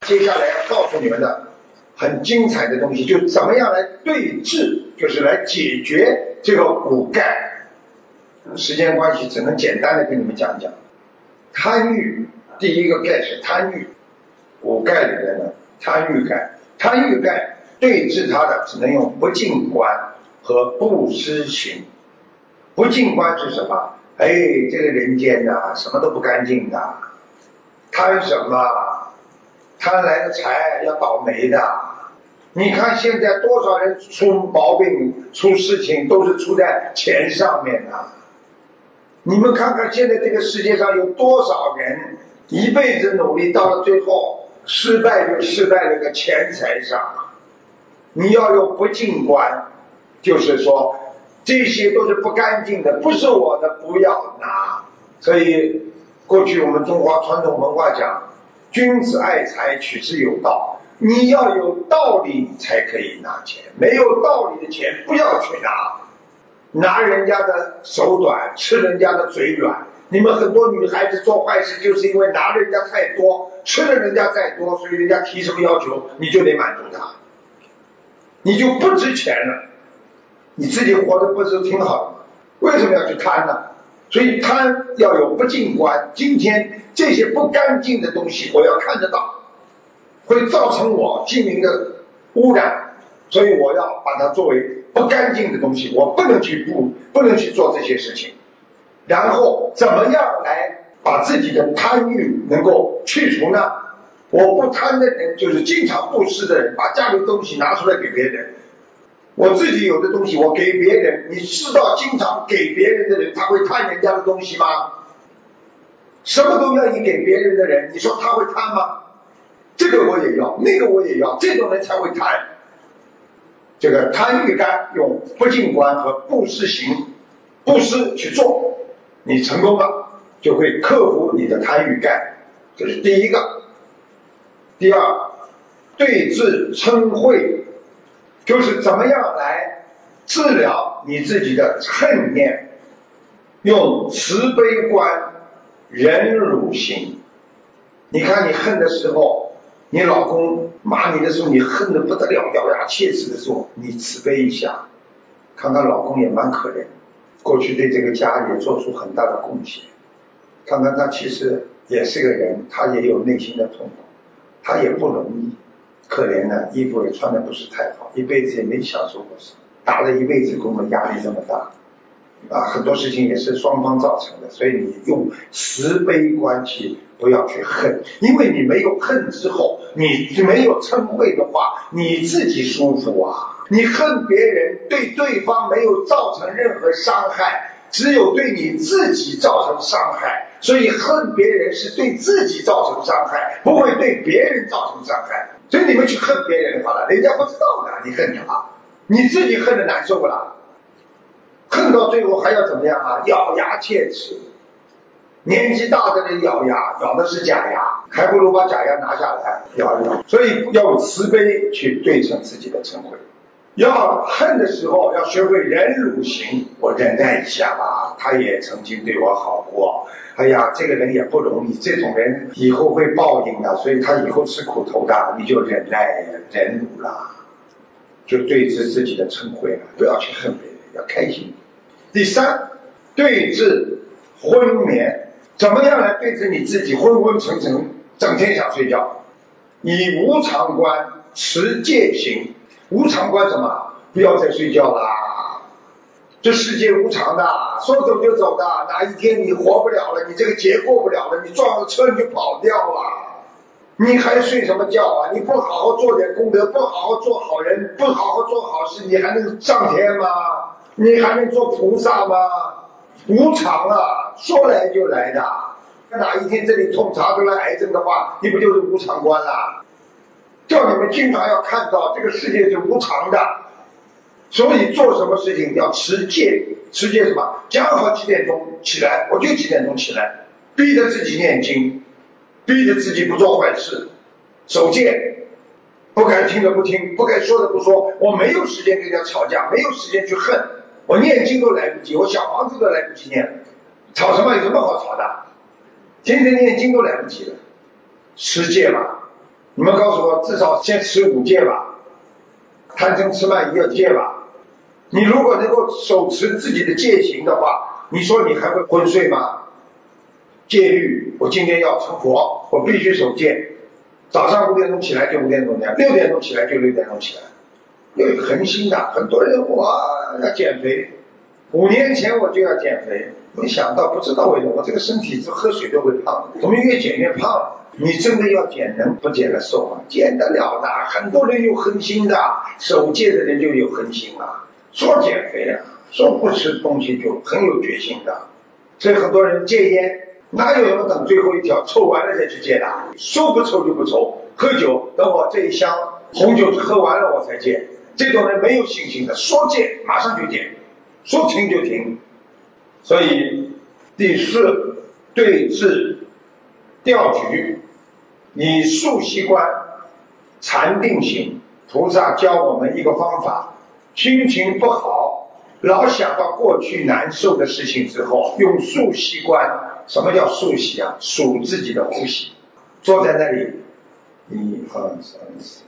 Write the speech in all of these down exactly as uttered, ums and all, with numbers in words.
接下来要告诉你们的很精彩的东西，就怎么样来对治，就是来解决这个骨盖。时间关系，只能简单的跟你们讲讲。贪欲，第一个盖是贪欲，骨盖里面的贪欲盖，贪欲盖对治它的只能用不净观和不施行。不净观是什么？哎，这个人间呐、啊，什么都不干净的，贪什么？贪来的财要倒霉的。你看现在多少人出毛病、出事情，都是出在钱上面的。你们看看现在这个世界上有多少人一辈子努力，到了最后失败就失败了个钱财上。你要有不净观，就是说这些都是不干净的，不是我的不要拿。所以过去我们中华传统文化讲，君子爱财，取之有道。你要有道理才可以拿钱，没有道理的钱不要去拿。拿人家的手短，吃人家的嘴软。你们很多女孩子做坏事，就是因为拿人家太多，吃了人家再多，所以人家提什么要求你就得满足他，你就不值钱了。你自己活得不是挺好的吗？为什么要去贪呢？所以贪要有不净观。今天这些不干净的东西我要看得到，会造成我心灵的污染，所以我要把它作为不干净的东西，我不能去不不能去做这些事情。然后怎么样来把自己的贪欲能够去除呢？我不贪的人就是经常布施的人，把家里的东西拿出来给别人。我自己有的东西我给别人，你知道经常给别人的人他会贪人家的东西吗？什么都愿意给别人的人，你说他会贪吗？这个我也要，那个我也要，这种人才会贪。这个贪欲感用不净观和布施行，布施去做，你成功了就会克服你的贪欲感，这是第一个。第二，对治嗔恚，就是怎么样来治疗你自己的恨念，用慈悲观忍辱行。你看你恨的时候，你老公骂你的时候，你恨得不得了，咬牙切齿的时候，你慈悲一下，看看老公也蛮可怜，过去对这个家也做出很大的贡献，看看他其实也是个人，他也有内心的痛苦，他也不容易，可怜的，衣服也穿得不是太好，一辈子也没享受过什么，打了一辈子工，压力这么大啊，很多事情也是双方造成的，所以你用慈悲观去，不要去恨，因为你没有恨之后，你没有嗔恚的话，你自己舒服啊。你恨别人，对对方没有造成任何伤害，只有对你自己造成伤害，所以恨别人是对自己造成伤害，不会对别人造成伤害。所以你们去恨别人好了，人家不知道的，你恨他，你自己恨得难受不啦？恨到最后还要怎么样啊？咬牙切齿。年纪大的人咬牙，咬的是假牙，还不如把假牙拿下来咬一咬。所以要用慈悲去对称自己的嗔恚。要恨的时候要学会忍辱行，我忍耐一下吧，他也曾经对我好过，哎呀这个人也不容易，这种人以后会报应的，所以他以后吃苦头的，你就忍耐忍辱了，就对治自己的嗔恚了，不要去恨别人，要开心。第三，对治昏眠，怎么样来对治你自己昏昏沉沉，整天想睡觉？以无常观持戒行。无常观什么？不要再睡觉啦，这世界无常的，说走就走的，哪一天你活不了了，你这个劫过不了了，你撞了车你就跑掉了，你还睡什么觉啊？你不好好做点功德，不好好做好人，不好好做好事，你还能上天吗？你还能做菩萨吗？无常啊，说来就来的，哪一天这里痛查出来癌症的话，你不就是无常观了？叫你们经常要看到这个世界是无常的，所以做什么事情要持戒。持戒什么？讲好几点钟起来，我就几点钟起来，逼着自己念经，逼着自己不做坏事，守戒，不该听的不听，不该说的不说。我没有时间跟人家吵架，没有时间去恨，我念经都来不及，我小房子都来不及念，吵什么？有什么好吵的？天天念经都来不及了，持戒嘛。 你们告诉我，至少先持五戒吧，贪嗔痴慢疑要戒吧。你如果能够手持自己的戒行的话，你说你还会昏睡吗？戒律，我今天要成佛，我必须守戒。早上五点钟起来就五点钟起来，六点钟起来就六点钟起来。有恒心的，很多人我要减肥，五年前我就要减肥，没想到不知道为什么我这个身体喝水都会胖，怎么越减越胖？你真的要减能不减得瘦吗？减得了的，很多人有恒心的，守戒的人就有恒心了。说减肥啊，说不吃东西就很有决心的。所以很多人戒烟，哪有人等最后一条抽完了再去戒的？说不抽就不抽。喝酒，等我这一箱红酒喝完了我才戒。这种人没有信心的，说戒马上就戒，说停就停。所以第四，对治调局，以数习观禅定型。菩萨教我们一个方法，心情不好，老想到过去难受的事情之后，用数息观。什么叫数息啊？数自己的呼吸，坐在那里，一二三四，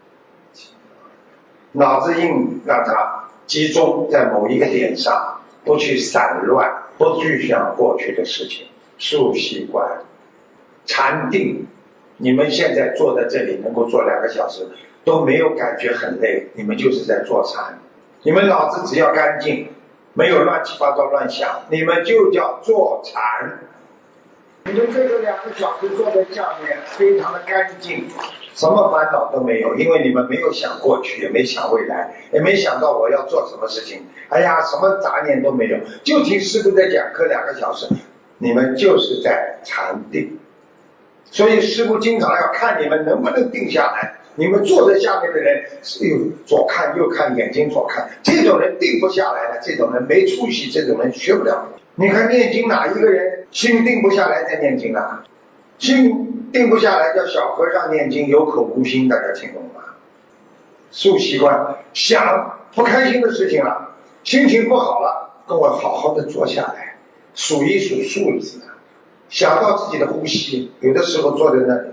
脑子硬让它集中在某一个点上，不去散乱，不去想过去的事情。数息观禅定，你们现在坐在这里能够坐两个小时都没有感觉很累，你们就是在做禅。你们脑子只要干净，没有乱七八糟乱想，你们就叫做禅。你们这个两个小时坐在下面非常的干净，什么烦恼都没有，因为你们没有想过去，也没想未来，也没想到我要做什么事情，哎呀什么杂念都没有，就听师父在讲课两个小时，你们就是在禅定。所以师父经常要看你们能不能定下来。你们坐在下面的人又左看右看，眼睛左看，这种人定不下来的，这种人没出息，这种人学不了。你看念经哪一个人心定不下来在念经啊？心定不下来叫小和尚念经有口无心，大家听懂吗？数习惯，想不开心的事情了，心情不好了，跟我好好的坐下来数一数数字，想到自己的呼吸，有的时候坐在那里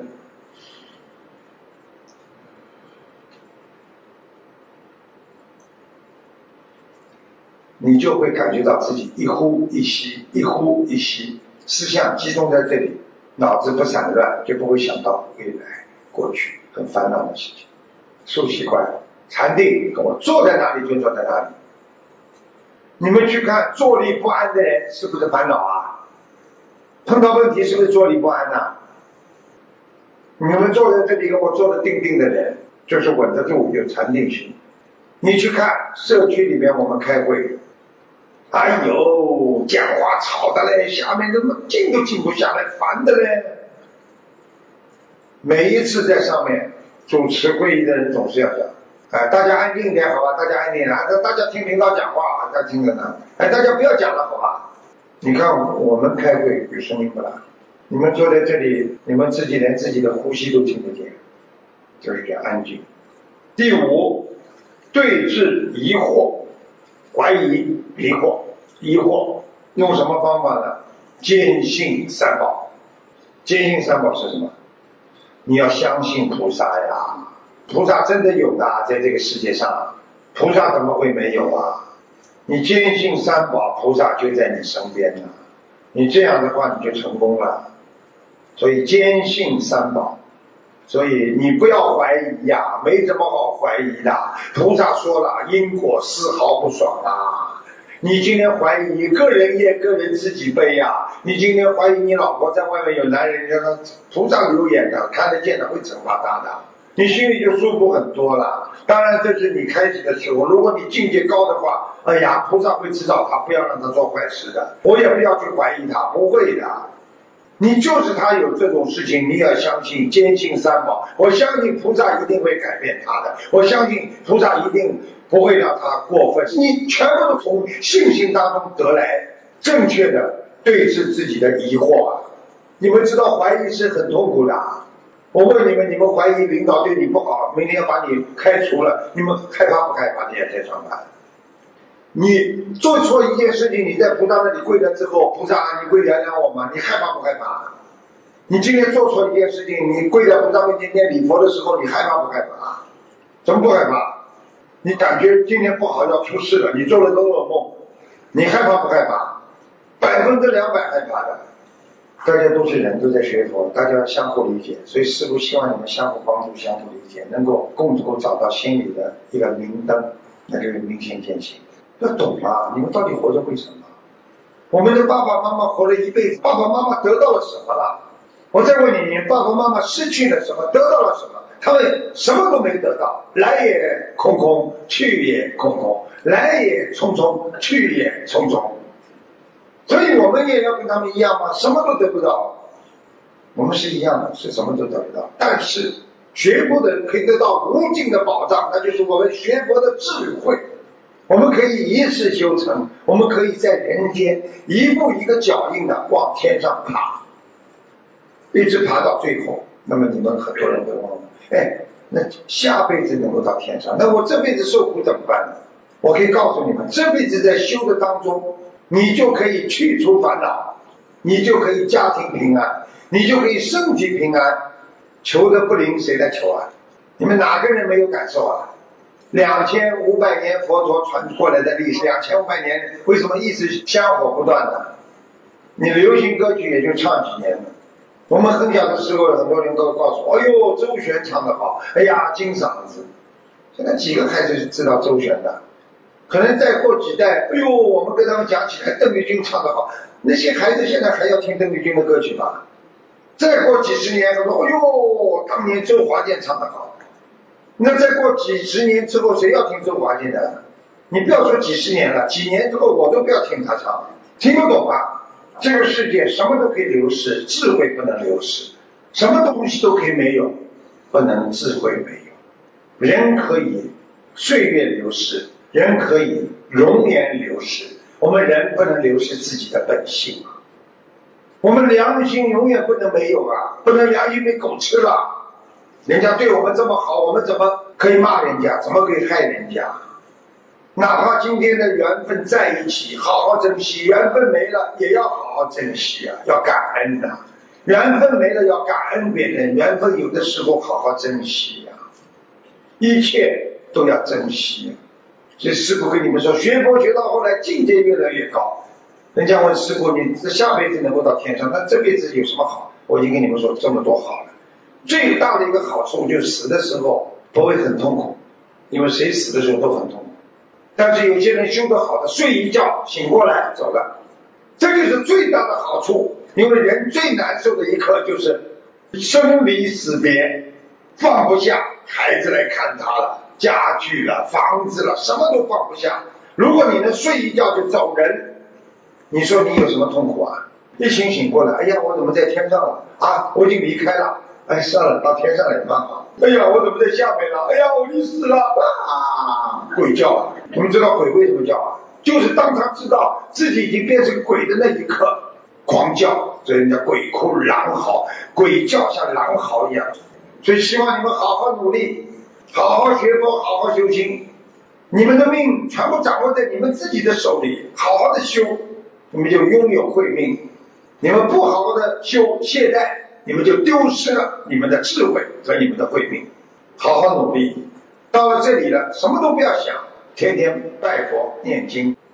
你就会感觉到自己一呼一吸，一呼一吸，思想集中在这里，脑子不散乱，就不会想到未来过去很烦恼的事情。数习惯禅定，我坐在哪里就坐在哪里。你们去看坐立不安的人是不是烦恼啊？碰到问题是不是坐立不安啊？你们坐在这里跟我坐得定定的人就是稳得住，有禅定心。你去看社区里面我们开会，哎呦，讲话吵的嘞，下面怎么静都静不下来，烦的嘞。每一次在上面主持会议的人总是要讲，哎，大家安静一点好吧，大家安静一点，大家听领导讲话，大家听着呢，哎，大家不要讲了好吧。你看我们开会有声音不啦？你们坐在这里，你们自己连自己的呼吸都听不见，就是这样安静。第五，对治疑惑，怀疑疑惑疑惑用什么方法呢？坚信三宝。坚信三宝是什么？你要相信菩萨呀，菩萨真的有的，在这个世界上，菩萨怎么会没有啊？你坚信三宝，菩萨就在你身边呢，你这样的话你就成功了。所以坚信三宝，所以你不要怀疑呀，没什么好怀疑的。菩萨说了，因果丝毫不爽啊。你今天怀疑，个人业个人自己背呀。你今天怀疑你老婆在外面有男人，让他菩萨有眼的，看得见的，会惩罚他的，你心里就舒服很多了。当然这是你开始的时候，如果你境界高的话，哎呀，菩萨会指导他，不要让他做坏事的，我也不要去怀疑他，不会的。你就是他有这种事情，你要相信，坚信三宝，我相信菩萨一定会改变他的，我相信菩萨一定不会让他过分。你全部都从信心当中得来正确的对治自己的疑惑啊！你们知道怀疑是很痛苦的。我问你们，你们怀疑领导对你不好，明天要把你开除了，你们害怕不害怕？你也在上班。你做错一件事情，你在菩萨那里跪了之后，菩萨你会原谅我吗？你害怕不害怕？ 你今天做错一件事情，你跪在菩萨面前念礼佛的时候，你害怕不害怕？怎么不害怕？你感觉今天不好要出事了，你做了个噩梦，你害怕不害怕？百分之两百害怕的。大家都是人，都在学佛，大家相互理解，所以师父希望你们相互帮助，相互理解，能够共同找到心里的一个明灯，那就是明心见性。要懂啊，你们到底活着为什么？我们的爸爸妈妈活了一辈子，爸爸妈妈得到了什么了？我再问你，你爸爸妈妈失去了什么，得到了什么？他们什么都没得到，来也空空，去也空空，来也匆匆，去也匆匆。所以我们也要跟他们一样吗？什么都得不到。我们是一样的，是什么都得不到。但是学佛的人可以得到无尽的保障，那就是我们学佛的智慧。我们可以一世修成，我们可以在人间一步一个脚印的往天上爬，一直爬到最后。那么你们很多人都问我，哎，那下辈子能够到天上，那我这辈子受苦怎么办呢？我可以告诉你们，这辈子在修的当中，你就可以去除烦恼，你就可以家庭平安，你就可以身体平安。求得不灵谁来求啊？你们哪个人没有感受啊？两千五百年佛陀传过来的历史，两千五百年为什么一直香火不断呢？你流行歌曲也就唱几年了。我们很小的时候，很多人都告诉我，哎呦，周璇唱得好，哎呀，金嗓子。现在几个孩子知道周璇的？可能再过几代，哎呦，我们跟他们讲起来，邓丽君唱得好，那些孩子现在还要听邓丽君的歌曲吗？再过几十年，他说，哎呦，当年周华健唱得好。那再过几十年之后，谁要听周华健的？你不要说几十年了，几年之后我都不要听他唱，听不懂啊。这个世界什么都可以流逝，智慧不能流逝；什么东西都可以没有，不能智慧没有。人可以岁月流逝，人可以容颜流逝，我们人不能流失自己的本性啊！我们良心永远不能没有啊！不能良心被狗吃了。人家对我们这么好，我们怎么可以骂人家？怎么可以害人家？哪怕今天的缘分在一起，好好珍惜；缘分没了，也要好好珍惜啊，要感恩啊。缘分没了要感恩别人，缘分有的时候好好珍惜啊，一切都要珍惜。所以师父跟你们说，学佛学到后来境界越来越高。人家问师父，你这下辈子能够到天上，那这辈子有什么好？我已经跟你们说这么多好了。最大的一个好处就是死的时候不会很痛苦，因为谁死的时候都很痛苦。但是有些人修得好的，睡一觉醒过来走了，这就是最大的好处。因为人最难受的一刻就是生离死别，放不下，孩子来看他了，家具了，房子了，什么都放不下。如果你能睡一觉就走人，你说你有什么痛苦啊？一醒醒过来，哎呀，我怎么在天上了啊？我已经离开了，哎，算了，到天上也蛮好。哎呀，我怎么在下面了？哎呀，我已经死了啊！鬼叫啊！你们知道鬼为什么叫啊？就是当他知道自己已经变成鬼的那一刻，狂叫。所以人家鬼哭狼嚎，鬼叫像狼嚎一样。所以希望你们好好努力，好好学佛，好好修心。你们的命全部掌握在你们自己的手里，好好的修，你们就拥有慧命。你们不好好的修懈怠，你们就丢失了你们的智慧和你们的慧命。好好努力，到了这里了，什么都不要想，天天拜佛念经。